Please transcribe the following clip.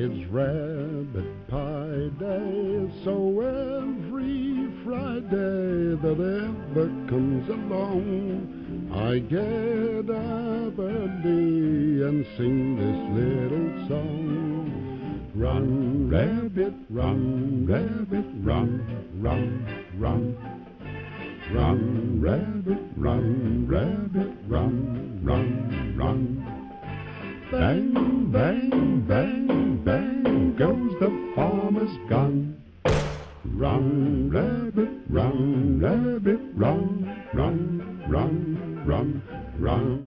It's rabbit pie day, so every Friday that ever comes along, I get up early and sing this little song. Run, rabbit, run, rabbit, run, run, run. Run, rabbit, run, rabbit, run, run, run. Bang, bang, bang, bang goes the farmer's gun. Run, rabbit, run, run, run, run, run, run.